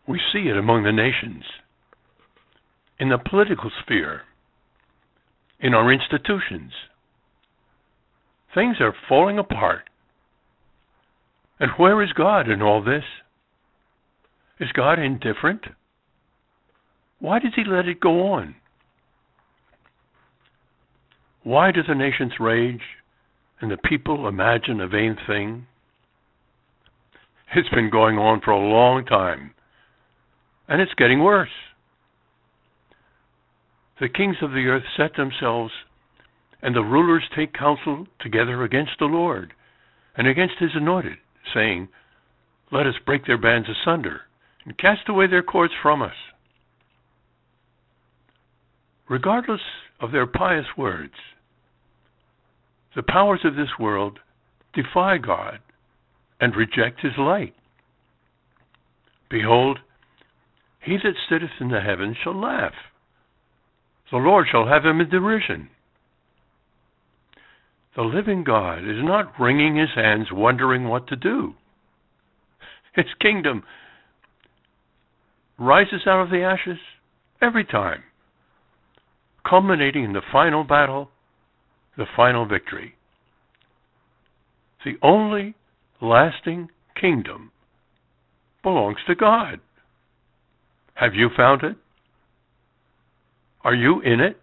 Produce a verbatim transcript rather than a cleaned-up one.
We see it among the nations, in the political sphere, in our institutions. Things are falling apart. And where is God in all this? Is God indifferent? Why does he let it go on? Why do the nations rage and the people imagine a vain thing? It's been going on for a long time, and it's getting worse. The kings of the earth set themselves, and the rulers take counsel together against the Lord and against his anointed, saying, "Let us break their bands asunder and cast away their cords from us." Regardless of their pious words, the powers of this world defy God and reject his light. Behold, he that sitteth in the heavens shall laugh. The Lord shall have him in derision. The living God is not wringing his hands wondering what to do. His kingdom rises out of the ashes every time, culminating in the final battle, the final victory. The only lasting kingdom belongs to God. Have you found it? Are you in it?